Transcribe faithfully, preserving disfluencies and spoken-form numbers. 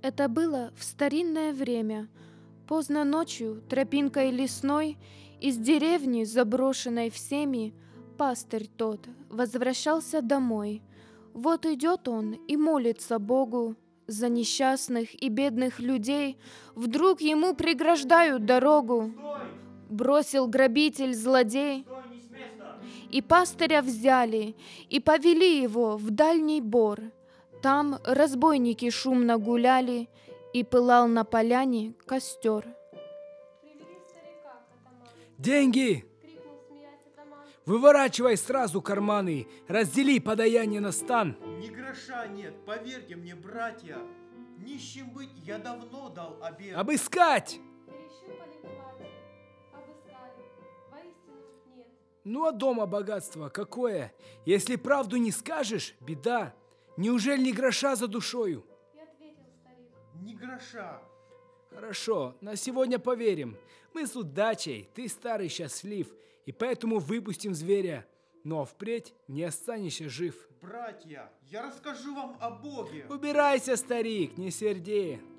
Это было в старинное время. Поздно ночью, тропинкой лесной, из деревни, заброшенной всеми, пастырь тот возвращался домой. Вот идет он и молится Богу за несчастных и бедных людей. Вдруг ему преграждают дорогу. Стой! Бросил грабитель, злодей. Стой, не с места! И пастыря взяли, и повели его в дальний бор. Там разбойники шумно гуляли, и пылал на поляне костер. Привели старика к атаману. Деньги! Крикнул, смеясь атаман. Выворачивай сразу карманы, раздели подаяние на стан. Ни гроша нет, поверьте мне, братья. Нищим быть я давно дал обет. Обыскать! Перещупали платье, обыскали. Воистину нет. Ну а дома богатство какое? Если правду не скажешь, беда. Неужели ни гроша за душою? И ответил старик. Ни гроша. Хорошо, на сегодня поверим. Мы с удачей, ты старый счастлив, и поэтому выпустим зверя. Но впредь не останешься жив. Братья, я расскажу вам о Боге. Убирайся, старик, не серди.